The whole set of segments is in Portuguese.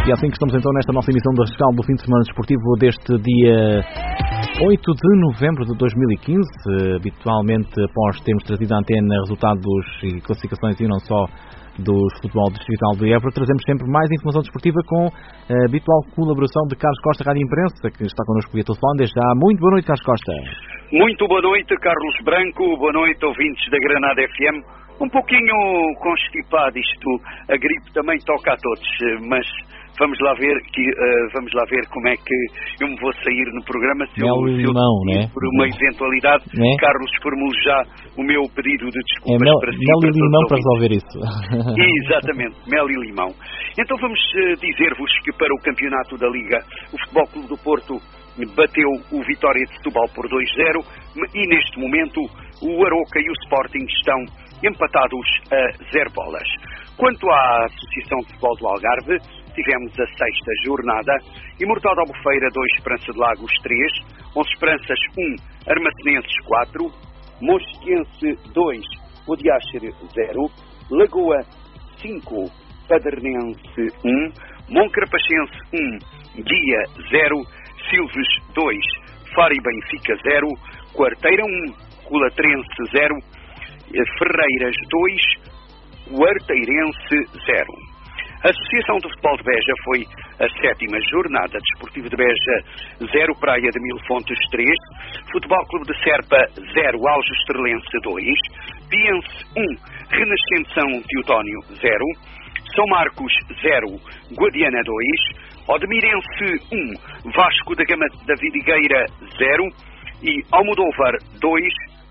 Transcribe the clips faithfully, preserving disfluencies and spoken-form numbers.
E assim que estamos então nesta nossa emissão da rescaldo do fim de semana desportivo deste dia oito de novembro de dois mil e quinze, habitualmente após termos trazido à antena resultados e classificações e não só do futebol distrital de Évora, trazemos sempre mais informação desportiva com a habitual colaboração de Carlos Costa, Rádio Imprensa, que está connosco via telefone desde já. Muito boa noite, Carlos Costa. Muito boa noite, Carlos Branco, boa noite, ouvintes da Granada F M. Um pouquinho constipado isto, a gripe também toca a todos, mas vamos lá ver que uh, vamos lá ver como é que eu me vou sair no programa se Mel eu, e se eu limão, né? por uma eventualidade, né? Carlos formule já o meu pedido de desculpas é mel, para si. Mel e limão para resolver ouvintes. isso. Exatamente, mel e limão. Então vamos uh, dizer-vos que para o campeonato da Liga, o Futebol Clube do Porto bateu o Vitória de Setúbal por dois zero e neste momento o Aroca e o Sporting estão empatados a zero bolas. Quanto à Associação de Futebol do Algarve, tivemos a sexta jornada, Imortal da Albufeira dois, Esperança de Lagos três, Onze Esperanças um, Armacenenses quatro, Monchiquense dois, Odiáxer zero, Lagoa cinco, Padernense um, Moncarapachense um, Guia zero, Silves dois, Faro e Benfica zero, Quarteira um, Colatrense zero, Ferreiras dois, Quarteirense zero. A Associação de Futebol de Beja foi a sétima jornada, Desportivo de Beja zero, Praia de Mil Fontes três, Futebol Clube de Serpa zero, Aljo Estrelense dois, Piense um, Renascente São Teotónio zero, São Marcos zero, Guadiana dois, Odemirense um, Vasco da Gama da Vidigueira zero e Almodóvar dois,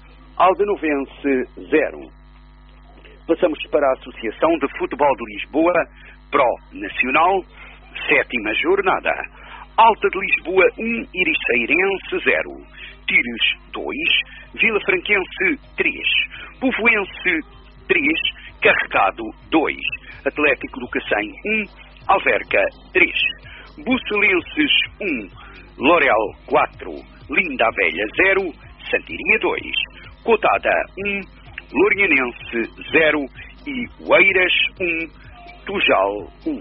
Aldenovense zero. Passamos para a Associação de Futebol de Lisboa, Pro Nacional, sétima jornada. Alta de Lisboa um, Iriceirense zero, Tires dois, Vila Franquense três, Povoense três, Carregado dois, Atlético do Cacém um, Alverca três, Bucelenses um, Lorel quatro, Linda a Velha zero, Santiria dois, Cotada um, Lorianense zero e Oeiras um, Tujal um.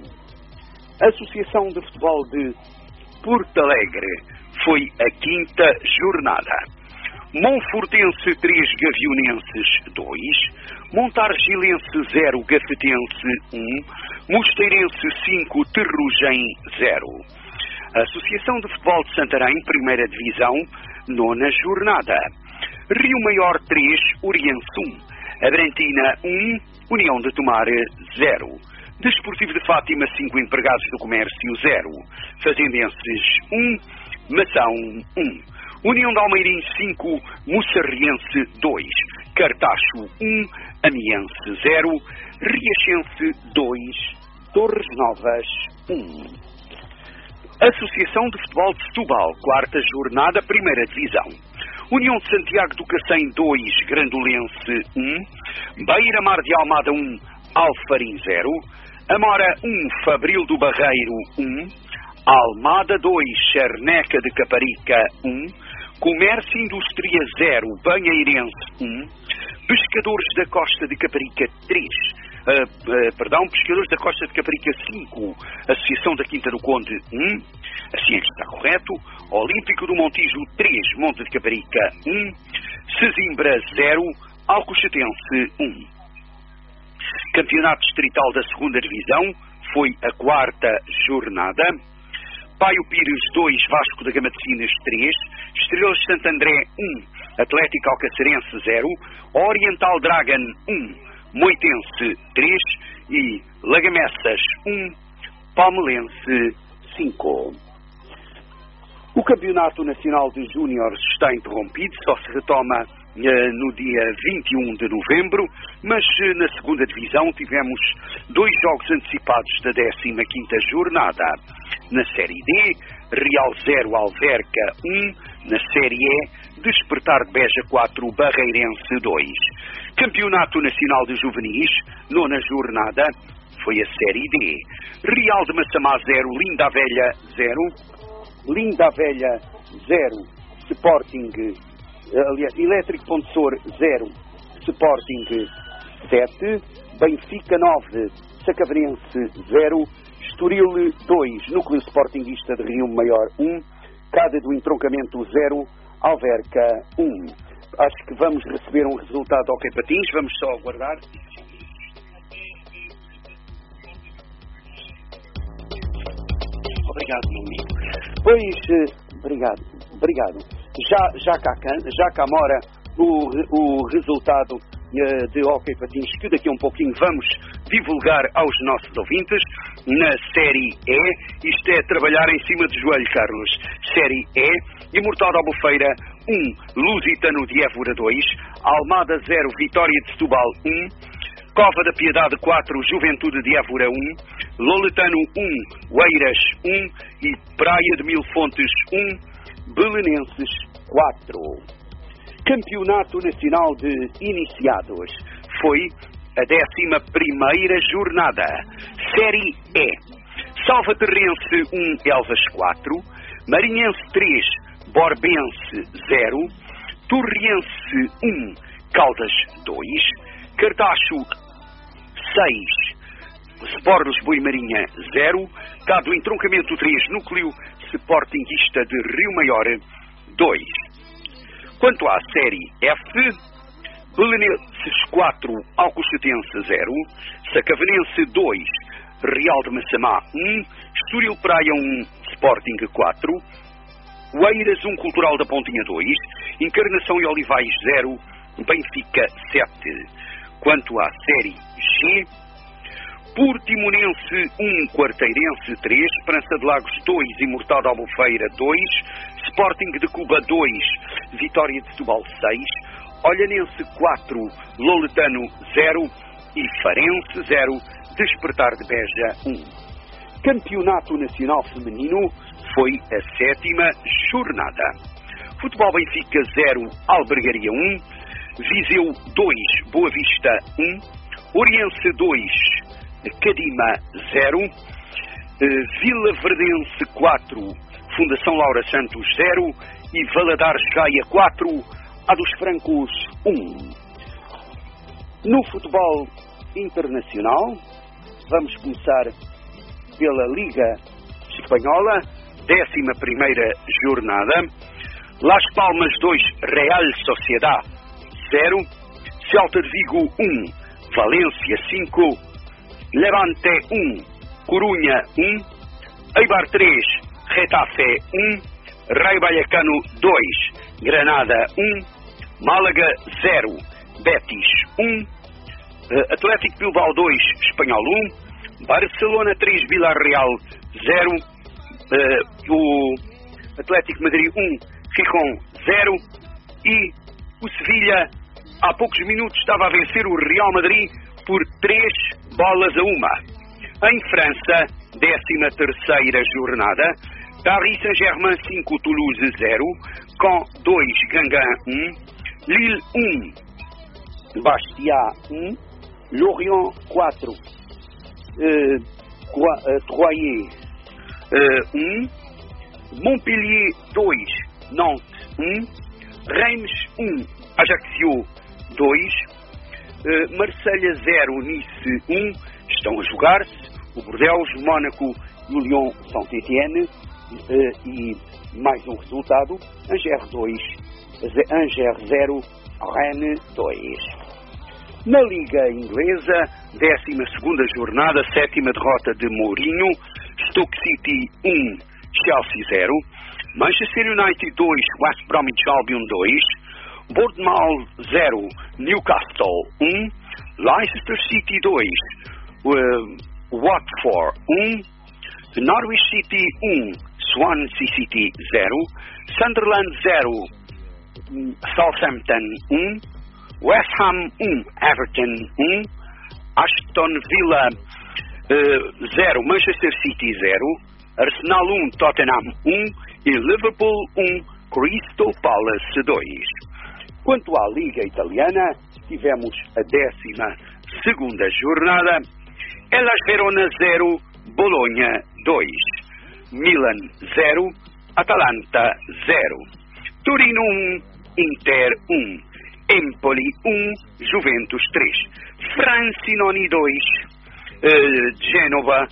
A Associação de Futebol de Porto Alegre foi a quinta jornada. Monfortense três, Gavionenses dois, Montargilense zero, Gafetense um, Mosteirense cinco, Terrugem zero. A Associação de Futebol de Santarém, primeira divisão, nona jornada. Rio Maior três, Oriense um, Abrantina um, União de Tomar zero, Desportivo de Fátima cinco, Empregados do Comércio zero, Fazendenses um, Mação um, União de Almeirim cinco, Moçarriense dois, Cartacho um, Amiense zero, Riachense dois, Torres Novas um. Associação de Futebol de Setúbal, quarta jornada, primeira divisão. União de Santiago do Cacém dois, Grandolense um, Beira-Mar de Almada um, Alfarim zero, Amora um, Fabril do Barreiro um, Almada dois, Charneca de Caparica um, Comércio e Indústria zero, Banheirense um, Pescadores da Costa de Caparica três, Uh, uh, perdão, Pescadores da Costa de Caparica cinco, Associação da Quinta do Conde um, assim é que está correto, Olímpico do Montijo três, Monte de Caparica um, Sesimbra zero, Alcochatense um. Campeonato Distrital da Segunda Divisão foi a quarta jornada. Paio Pires dois, Vasco da Gama de Sinas três, Estrelas de Santo André um, Atlético Alcacerense zero, Oriental Dragon um, Moitense três e Lagamessas um, Palmelense cinco. O Campeonato Nacional de Júniores está interrompido, só se retoma uh, no dia vinte e um de novembro, mas uh, na segunda divisão tivemos dois jogos antecipados da décima quinta jornada. Na Série D, Real zero, Alverca um, na Série E, Despertar de Beja quatro, Barreirense dois. Campeonato Nacional de Juvenis, nona jornada, foi a Série D. Real de Massamá zero, Linda a Velha zero, Linda a Velha zero, Sporting, aliás, Elétrico Pontessor zero, Sporting sete, Benfica nove, Sacavrense zero, Estoril dois, Núcleo Sportinguista de Rio Maior um, Cada do Entroncamento zero, Alverca um. Acho que vamos receber um resultado ao Patins, vamos só aguardar. Obrigado, meu amigo. Pois, obrigado, obrigado. Já, já, cá, já cá mora o, o resultado uh, de Hockey Patins, que daqui a um pouquinho vamos divulgar aos nossos ouvintes na Série E. Isto é trabalhar em cima de joelho, Carlos. Série E, Imortal de Albufeira um, Lusitano de Évora dois, Almada zero, Vitória de Setúbal um, Cova da Piedade quatro, Juventude de Évora um, Loletano um, Oeiras um e Praia de Mil Fontes um, Belenenses quatro. Campeonato Nacional de Iniciados. Foi a décima primeira jornada. Série E. Salvaterrense um, Elvas quatro, Marinhense três, Borbense zero, Torriense um, Caldas dois, Cartacho seis, Sport Lisboa e Marinha zero, Dado Entroncamento três, Núcleo Sportinguista de Rio Maior dois. Quanto à Série F, Belenenses quatro, Alcochatense zero, Sacavenense dois, Real de Massamá um, Estoril Praia um, Sporting quatro, Oeiras um, Cultural da Pontinha dois, Encarnação e Olivais zero, Benfica sete. Quanto à Série G, Portimonense um, Quarteirense três, Esperança de Lagos dois, Imortal de Albufeira dois, Sporting de Cuba dois, Vitória de Setúbal seis, Olhanense quatro, Loletano zero e Farense zero, Despertar de Beja um. Campeonato Nacional Feminino foi a sétima jornada. Futebol Benfica zero, Albergaria um, Viseu dois, Boa Vista um, Oriense dois, Cadima zero, Vila Verdense quatro, Fundação Laura Santos zero e Valadares Gaia quatro, A dos Francos um. No futebol internacional, vamos começar pela Liga Espanhola, décima primeira jornada. Las Palmas dois, Real Sociedad zero, Celta de Vigo um, Valência cinco, Levante um, Corunha um, Eibar três, Retafe um, Raio Vallecano dois, Granada um, Málaga zero, Betis um, Atlético Bilbao dois, Espanhol um, Barcelona três, Villarreal zero, uh, o Atlético Madrid um, Gijón zero e o Sevilha há poucos minutos estava a vencer o Real Madrid por três bolas a uma. Em França, décima terceira jornada, Paris Saint-Germain cinco, Toulouse zero, Caen dois, Guingamp um, Lille um, Bastia um, Lorient quatro, uh, uh, Troyes um, Montpellier dois, Nantes um, Reims um, Ajaccio dois, uh, Marselha zero, Nice um, estão a jogar-se o Bordeaux, Mónaco e o Lyon Saint-Étienne, uh, e mais um resultado, Angers dois, Angers zero, Rennes dois. Na Liga Inglesa, décima segunda jornada, sétima derrota de Mourinho, Stoke City um, Chelsea zero, Manchester United dois, West Bromwich Albion dois, Bournemouth zero, Newcastle um, Leicester City dois, uh, Watford um, Norwich City um, Swansea City zero, Sunderland zero, Southampton um, West Ham um, Everton um, Aston Villa zero, uh, Manchester City zero, Arsenal um, Tottenham um e Liverpool um, Crystal Palace dois. Quanto à Liga Italiana, tivemos a décima segunda jornada, Hellas Verona zero, Bologna dois, Milan zero, Atalanta zero, Torino um, Inter um, Empoli um, Juventus três, Frosinone dois, uh, Genova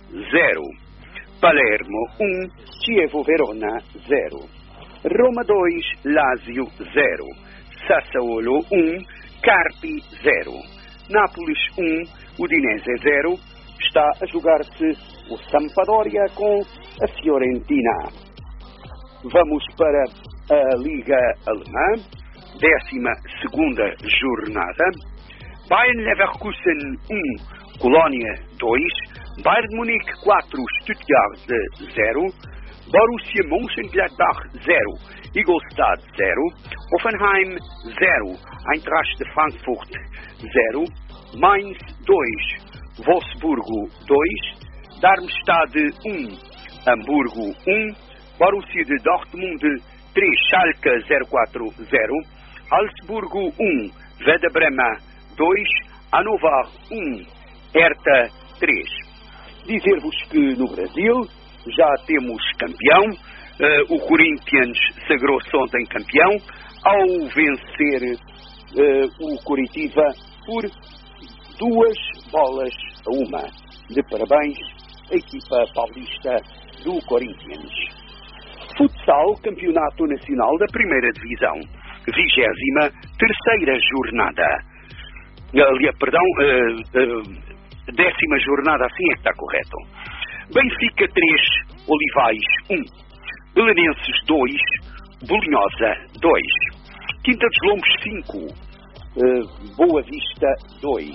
zero. Palermo um, Chievo Verona zero. Roma dois, Lazio zero. Sassuolo um, Carpi zero. Nápoles um, Udinese zero. Está a jogar-se o Sampdoria com a Fiorentina. Vamos para a Liga Alemã, décima segunda jornada. Bayern Leverkusen um, Colónia dois. Bayern Munique quatro, Stuttgart zero. Borussia Mönchengladbach zero. Ingolstadt zero. Hoffenheim zero. Eintracht de Frankfurt zero. Mainz dois. Wolfsburgo dois. Darmstadt um. Hamburgo um. Borussia de Dortmund três. Schalke zero quatro zero. Augsburgo um. Werder Bremen dois. Hannover um. Hertha três. Dizer-vos que no Brasil já temos campeão. Uh, o Corinthians sagrou-se ontem campeão ao vencer uh, o Coritiba por duas bolas a uma. De parabéns à equipa paulista do Corinthians. Futsal, Campeonato Nacional da Primeira Divisão. Vigésima terceira jornada. Aliás, perdão, uh, uh, décima jornada, assim é que está correto. Benfica três, Olivais um. Belenenses dois, Bolinhosa dois. Quinta dos Lombos cinco, uh, Boa Vista dois.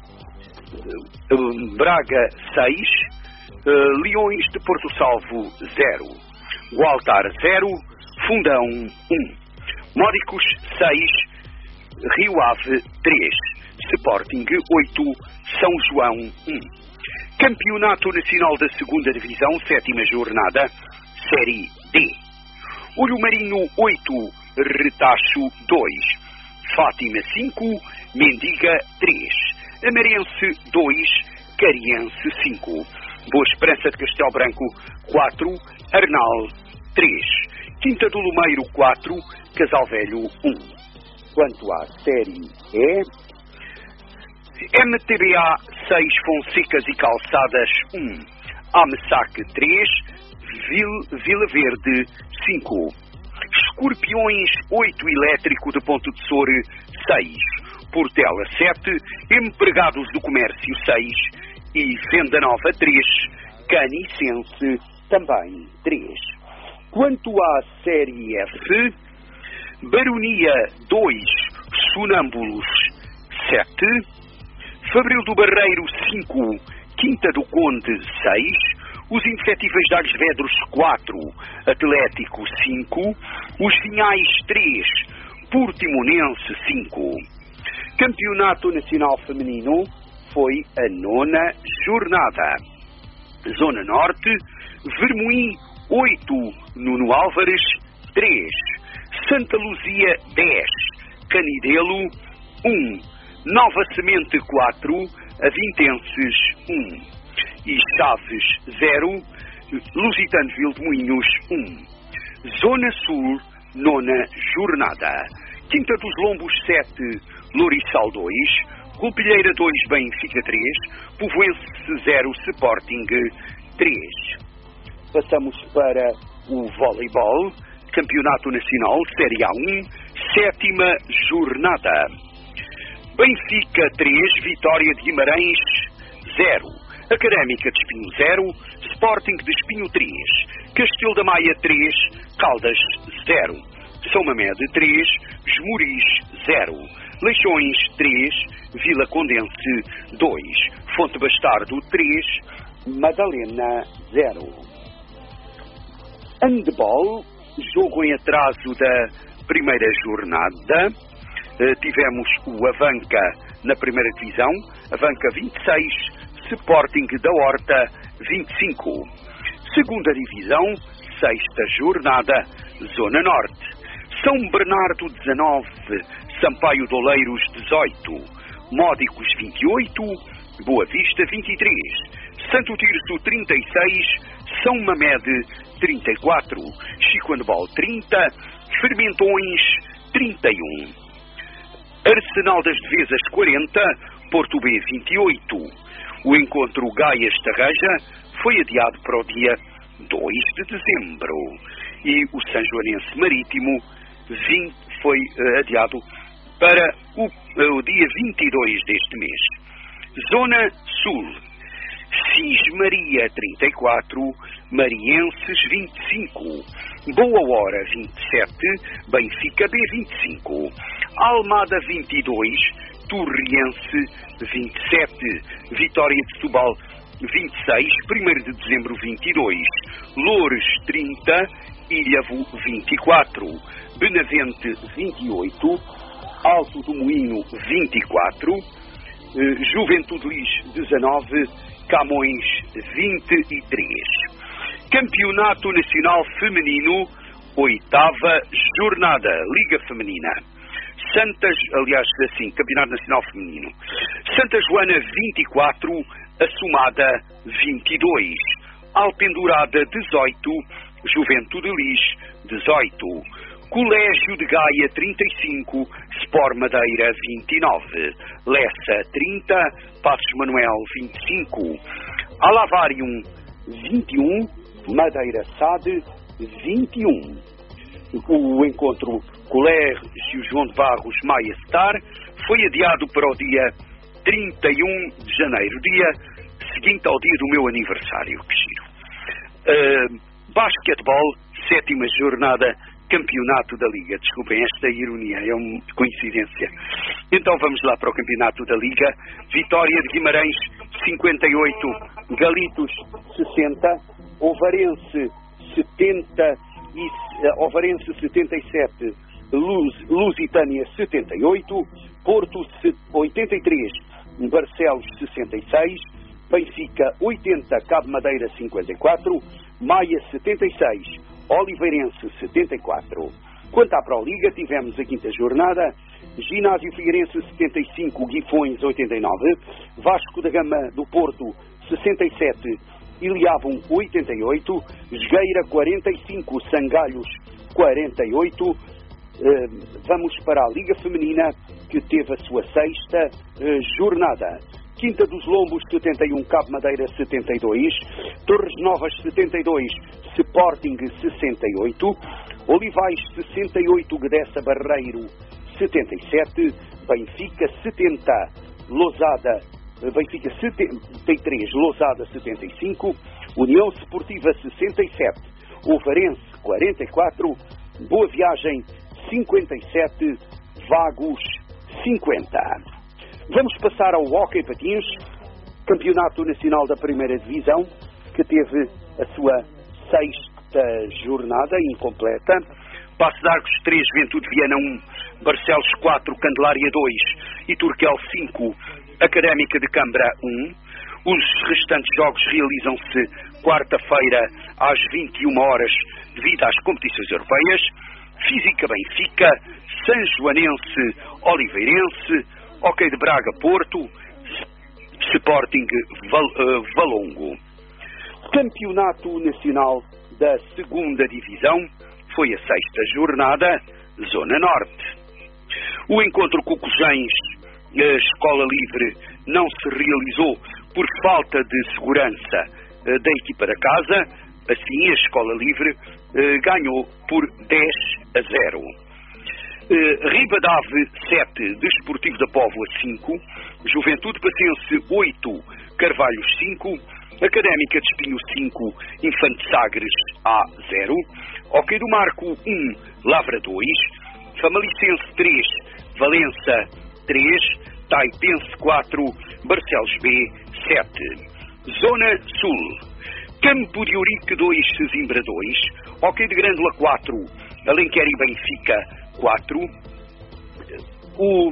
Uh, uh, Braga seis, uh, Leões de Porto Salvo zero. Gualtar zero, Fundão um. Módicos seis, Rio Ave três. Sporting oito, São João um. Campeonato Nacional da Segunda Divisão, sétima jornada, Série D. Olho Marinho oito, Retacho dois. Fátima cinco, Mendiga três. Amarense dois, Cariense cinco. Boa Esperança de Castelo Branco quatro, Arnal três. Quinta do Lumeiro quatro, Casal Velho um. Quanto à Série E, M T B A seis, Fonsecas e Calçadas um. Amesaque três, Vil, Vila Verde cinco. Escorpiões oito, Elétrico de Ponte de Sore seis. Portela sete, Empregados do Comércio seis. E Venda Nova três, Canicense também três. Quanto à Série F, Baronia dois, Sonâmbulos sete. Fabril do Barreiro cinco, Quinta do Conde seis. Os Indefetíveis de Alves Vedros quatro, Atlético cinco. Os Vinhais três, Portimonense cinco. Campeonato Nacional Feminino foi a nona jornada. Zona Norte, Vermoim oito, Nuno Álvares três. Santa Luzia dez, Canidelo um. Nova Semente quatro, Avintenses um. E Chaves zero, Lusitano Vildemoinhos um. Zona Sul, nona jornada. Quinta dos Lombos sete, Lourissal dois. Golpilheira dois, Benfica três. Povoense zero, Sporting três. Passamos para o voleibol. Campeonato Nacional, Série A um, sétima jornada. Benfica três, Vitória de Guimarães zero. Académica de Espinho zero, Sporting de Espinho três. Castelo da Maia três, Caldas zero. São Mamede três, Esmoriz zero. Leixões três, Vila Condense dois. Fonte Bastardo três, Madalena zero. Handball, jogo em atraso da primeira jornada. Uh, tivemos o Avanca na primeira divisão, Avanca vinte e seis, Sporting da Horta vinte e cinco. Segunda divisão, sexta jornada, Zona Norte. São Bernardo dezanove, Sampaio de Oleiros dezoito, Módicos vinte e oito, Boa Vista vinte e três, Santo Tirso trinta e seis, São Mamede trinta e quatro, Chico Andebal trinta, Fermentões trinta e um. Arsenal das Devesas quarenta, Porto B vinte e oito. O encontro Gaias-Tarraja foi adiado para o dia dois de dezembro. E o Sanjoanense Marítimo vinte, foi uh, adiado para o, uh, o dia vinte e dois deste mês. Zona Sul. Cismaria trinta e quatro, Marienses vinte e cinco, Boa Hora vinte e sete, Benfica B vinte e cinco, Almada vinte e dois, Torriense vinte e sete, Vitória de Setúbal vinte e seis, primeiro de dezembro vinte e dois, Loures trinta, Ilhavo vinte e quatro, Benavente vinte e oito, Alto do Moinho vinte e quatro, eh, Juventude Lis dezanove, Camões vinte e três. Campeonato Nacional Feminino, oitava jornada, Liga Feminina. Santas, aliás, assim, Campeonato Nacional Feminino. Santa Joana vinte e quatro, Assomada vinte e dois, Alpendurada dezoito, Juventude Lis dezoito. Colégio de Gaia trinta e cinco, Sport Madeira vinte e nove, Lessa trinta, Passos Manuel vinte e cinco, Alavarium vinte e um, Madeira Sade vinte e um. O encontro Colégio João de Barros Maia Star foi adiado para o dia trinta e um de janeiro, dia seguinte ao dia do meu aniversário. Que giro. Uh, basquetebol, sétima jornada, Campeonato da Liga. Desculpem esta ironia, é uma coincidência. Então vamos lá para o Campeonato da Liga. Vitória de Guimarães cinquenta e oito, Galitos sessenta, Ovarense setenta e uh, Ovarense setenta e sete, Luz, Lusitânia setenta e oito, Porto oitenta e três, Barcelos sessenta e seis, Benfica oitenta, Cabo Madeira cinquenta e quatro, Maia setenta e seis, Oliveirense setenta e quatro. Quanto à Proliga, tivemos a quinta jornada, Ginásio Figueirense setenta e cinco, Guifões oitenta e nove, Vasco da Gama do Porto sessenta e sete, Iliavum oitenta e oito, Esgueira quarenta e cinco, Sangalhos quarenta e oito. Uh, vamos para a Liga Feminina, que teve a sua sexta uh, jornada. Quinta dos Lombos setenta e um, Cabo Madeira setenta e dois, Torres Novas setenta e dois, Sporting sessenta e oito, Olivais sessenta e oito, Guedessa Barreiro setenta e sete, Benfica setenta, Lousada, Benfica setenta e três, Lousada setenta e cinco, União Sportiva sessenta e sete, Ovarense quarenta e quatro, Boa Viagem cinquenta e sete, Vagos cinquenta. Vamos passar ao Hóquei Patins, Campeonato Nacional da Primeira Divisão, que teve a sua sexta jornada incompleta. Passo de Arcos três, Juventude Viana um, Barcelos quatro, Candelária dois e Turquel cinco, Académica de Cambra um. Os restantes jogos realizam-se quarta-feira às vinte e uma horas devido às competições europeias. Física Benfica, Sanjoanense Oliveirense, Hóquei de Braga Porto, Sporting Val, uh, Valongo. Campeonato Nacional da Segunda Divisão, foi a sexta jornada, Zona Norte. O encontro com o Cojães, a Escola Livre, não se realizou por falta de segurança uh, da equipa da casa. Assim, a Escola Livre uh, ganhou por dez a zero. Uh, Ribadave sete, Desportivo da Póvoa cinco, Juventude Pacense oito, Carvalhos cinco, Académica de Espinho cinco, Infante Sagres A zero, Hóquei do Marco um, Lavra dois, Famalicense três, Valença três, Taipense quatro, Barcelos B sete. Zona Sul. Campo de Ourique dois, Sesimbra dois, Hóquei de Grândola quatro, Alenquer e Benfica quatro, o,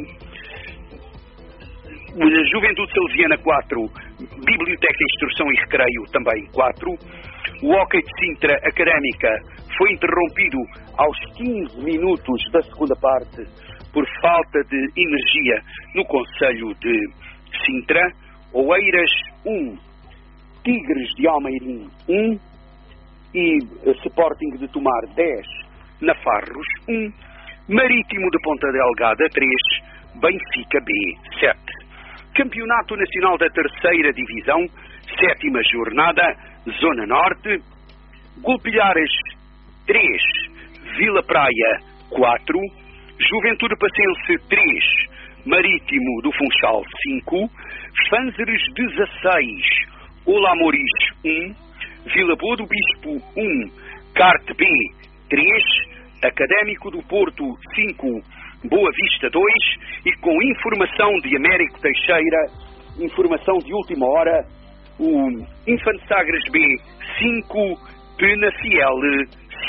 o Juventude Salesiana quatro, Biblioteca de Instrução e Recreio também quatro, o Hóquei de Sintra Académica foi interrompido aos quinze minutos da segunda parte por falta de energia no concelho de Sintra. Oeiras um, Tigres de Almeirim um e Sporting de Tomar dez, Nafarros um, Marítimo de Ponta Delgada três, Benfica B sete. Campeonato Nacional da Terceira Divisão, sétima jornada, Zona Norte. Golpilhares três, Vila Praia quatro, Juventude Passense três, Marítimo do Funchal cinco, Fanzeres dezasseis, Olamoris um, Vila Boa do Bispo um, Carte B três, Académico do Porto cinco, Boa Vista dois, e com informação de Américo Teixeira, informação de última hora, o Infante Sagres B cinco, Penafiel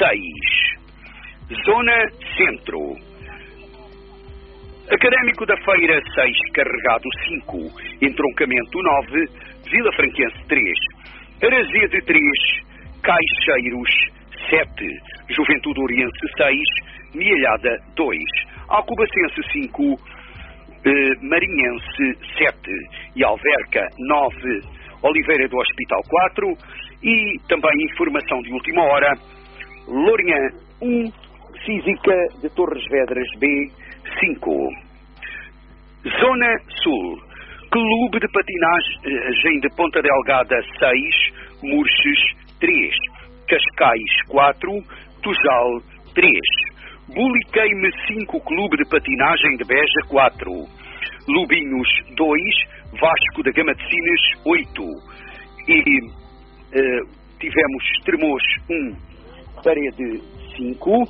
seis. Zona Centro. Académico da Feira seis, Carregado cinco, Entroncamento nove, Vila Franquense três, Arazede três, Caixeiros sete, Juventude Oriense seis, Mielhada dois, Alcobacense cinco, eh, Marinhense sete e Alverca nove, Oliveira do Hospital quatro, e também informação de última hora, Lourinhã um, Física de Torres Vedras B cinco. Zona Sul. Clube de Patinagem de Ponta Delgada seis, Murches três, Cascais quatro, Tujal três, Buliqueime cinco, Clube de Patinagem de Beja quatro, Lubinhos dois, Vasco da Gama de Sines oito, e uh, tivemos Estremoz um, Parede cinco,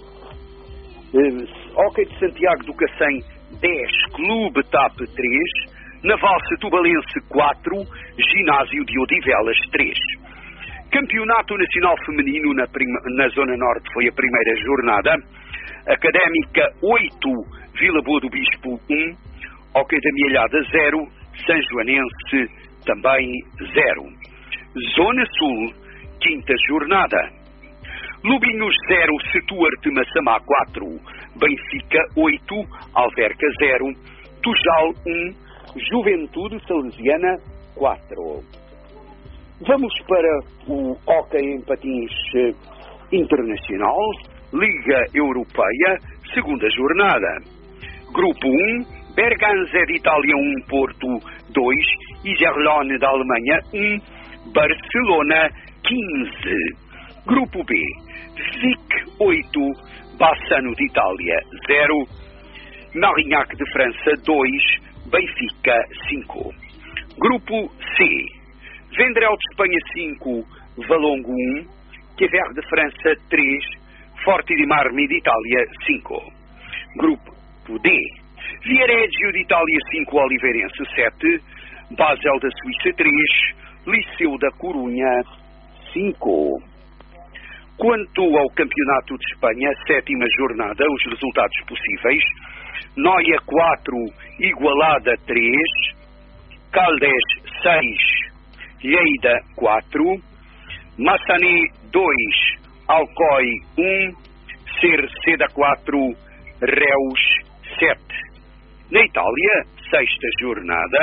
uh, Hockey de Santiago do Cacém dez, Clube T A P três, Naval Setubalense quatro, Ginásio de Odivelas três. Campeonato Nacional Feminino na, prima, na Zona Norte foi a primeira jornada. Académica oito, Vila Boa do Bispo um, Hockey da Mielhada zero, São Joanense também zero. Zona Sul, quinta jornada. Lubinhos zero, Setuarte Massamá quatro, Benfica oito, Alverca zero, Tujal um, Juventude Salesiana quatro. Vamos para o hóquei em patins internacional, Liga Europeia, segunda jornada. Grupo um, Berganze de Itália um, Porto dois, Iserlohn da Alemanha um, Barcelona quinze. Grupo B, Vic oito, Bassano de Itália zero, Marignac de França dois, Benfica cinco. Grupo C, Vendrell de Espanha cinco, Valongo um, Quever de França três, Forte de Marmi de Itália cinco. Grupo D, Viareggio de Itália cinco, Oliveirense sete, Basel da Suíça três, Liceu da Corunha cinco. Quanto ao Campeonato de Espanha, sétima jornada, os resultados possíveis: Noia quatro, Igualada três, Caldes seis, Lleida quatro, Massané dois, Alcoy um, Cerceda quatro, Reus sete. Na Itália, sexta jornada,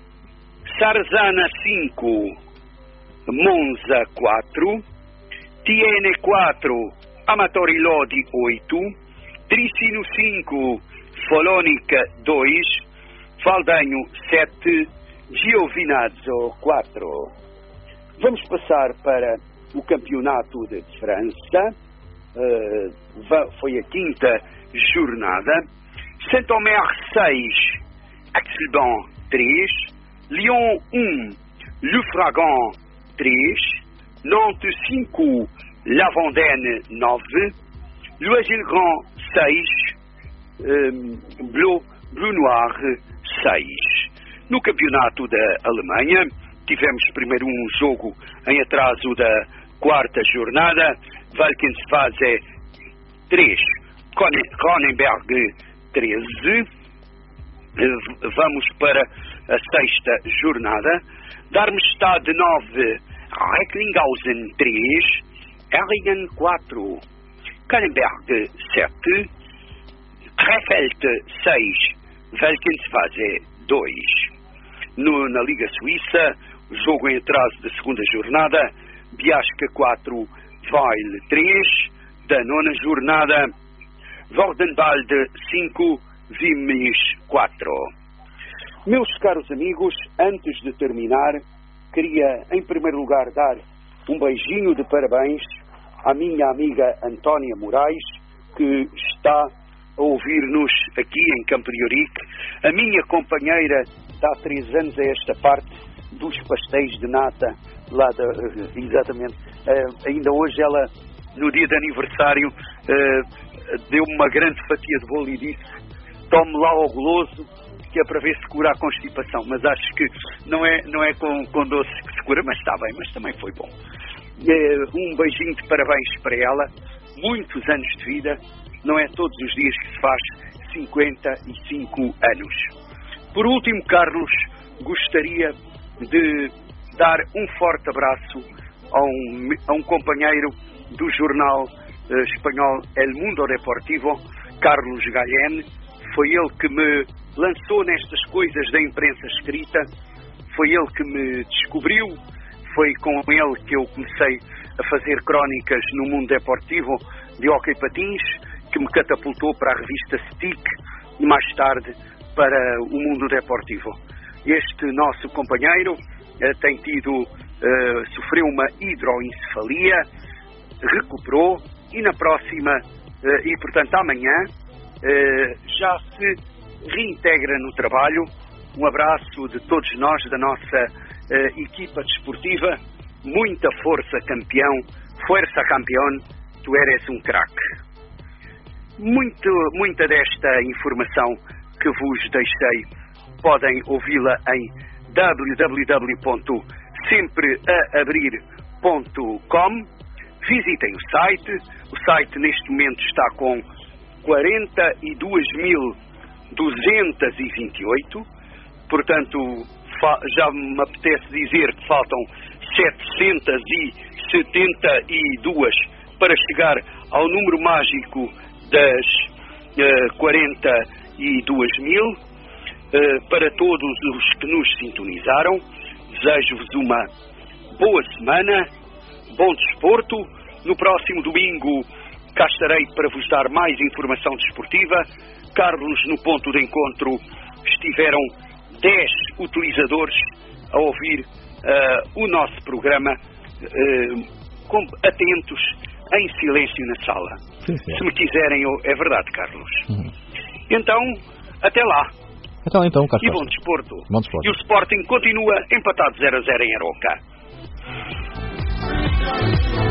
Sarzana cinco, Monza quatro, Tiene quatro, Amatori Lodi oito, Tricino cinco, Folónica dois, Valdanho sete, Giovinazzo quatro. Vamos passar para o Campeonato de França. Uh, foi a quinta jornada. Saint-Omer seis, Axelban três, Lyon um, Le Fragan três, Nantes cinco, La Vendenne nove, Loisy-le-Grand seis, um, Bleu, Bleu Noir seis. No campeonato da Alemanha, tivemos primeiro um jogo em atraso da quarta jornada, Valkensphase três, Cronenberg treze. Vamos para a sexta jornada, Darmstadt nove, Recklinghausen três, Erringen quatro, Cannenberg sete, Krefeld seis, Valkensphase dois. No, na Liga Suíça, jogo em atraso da segunda jornada, Biasca quatro, Weil três, da nona jornada, Vordenbalde cinco, Vimes quatro. Meus caros amigos, antes de terminar, queria, em primeiro lugar, dar um beijinho de parabéns à minha amiga Antónia Moraes, que está a ouvir-nos aqui em Campo de Ourique, a minha companheira de há três anos a esta parte dos pastéis de nata, lá da, exatamente, ainda hoje ela, no dia de aniversário, deu-me uma grande fatia de bolo e disse: tome lá ao goloso, que é para ver se cura a constipação. Mas acho que não é, não é com, com doce que se cura, mas está bem, mas também foi bom. Um beijinho de parabéns para ela, muitos anos de vida, não é todos os dias que se faz cinquenta e cinco anos. Por último, Carlos, gostaria de dar um forte abraço a um, a um companheiro do jornal uh, espanhol El Mundo Deportivo, Carlos Gallén. Foi ele que me lançou nestas coisas da imprensa escrita, foi ele que me descobriu, foi com ele que eu comecei a fazer crónicas no mundo deportivo de hóquei patins, que me catapultou para a revista Stick e mais tarde para o mundo deportivo. Este nosso companheiro eh, tem tido, eh, sofreu uma hidroencefalia, recuperou e na próxima, eh, e portanto amanhã, eh, já se reintegra no trabalho. Um abraço de todos nós, da nossa eh, equipa desportiva. Muita força, campeão. Força, campeão. Tu eres um craque. Muito, muita desta informação que vos deixei podem ouvi-la em w w w ponto sempre a abrir ponto com. Visitem o site. O site neste momento está com quarenta e duas mil duzentos e vinte e oito. Portanto, já me apetece dizer que faltam setecentos e setenta e dois para chegar ao número mágico das uh, quarenta e duas mil. Uh, para todos os que nos sintonizaram, desejo-vos uma boa semana, bom desporto. No próximo domingo cá estarei para vos dar mais informação desportiva. Carlos, no ponto de encontro, estiveram dez utilizadores a ouvir uh, o nosso programa, uh, com, atentos, em silêncio na sala. Sim, sim. Se me quiserem, eu... é verdade, Carlos. Uhum. Então, até lá. Até lá então, Carlos. E bom desporto. Bom desporto. E o Sporting continua empatado zero a zero em Aroca.